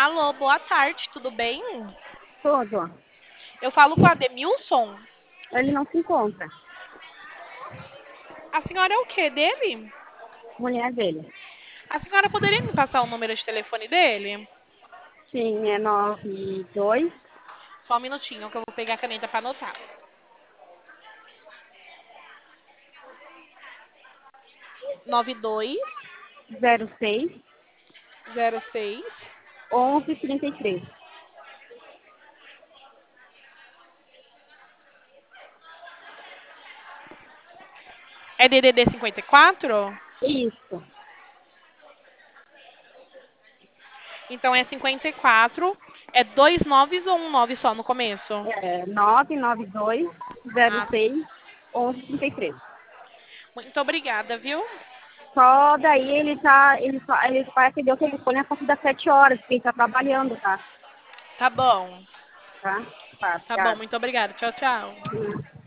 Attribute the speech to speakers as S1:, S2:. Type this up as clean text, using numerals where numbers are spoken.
S1: Alô, boa tarde, tudo bem?
S2: Tudo.
S1: Eu falo com a Ademilson.
S2: Ele não se encontra.
S1: A senhora é o quê dele?
S2: Mulher dele.
S1: A senhora poderia me passar o número de telefone dele?
S2: Sim, é 92
S1: Só um minutinho que eu vou pegar a caneta para anotar. 92
S2: 06
S1: 06
S2: 11 33.
S1: É DDD 54?
S2: Isso.
S1: Então é 54. É dois noves ou um nove só no começo?
S2: É 992
S1: Ah,
S2: 06 11 33.
S1: muito obrigada, viu?
S2: Só daí ele vai atender o telefone a partir das 7 horas, porque ele está trabalhando, tá?
S1: Tá bom.
S2: Tá? Tá,
S1: Tá bom,
S2: obrigada.
S1: muito obrigada. Tchau, tchau.